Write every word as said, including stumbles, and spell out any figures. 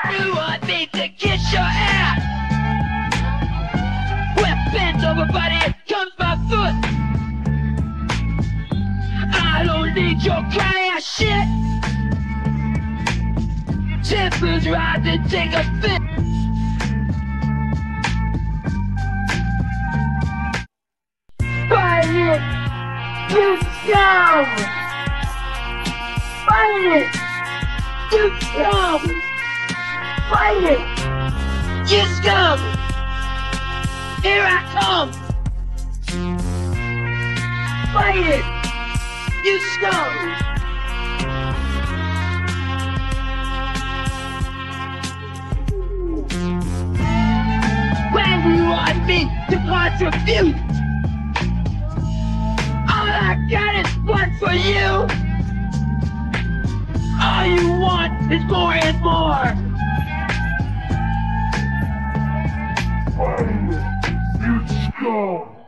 You want me to kiss your ass? Weapons over body, here comes my foot. I don't need your cry ass shit. Tempers rise and take a fit. Fight it, you scum! Fight it, you scum! Fight it, you scum! Here I come! Fight it, you scum! When you want me to contribute, all I got is one for you. All you want is more and more. Fight it, you scum!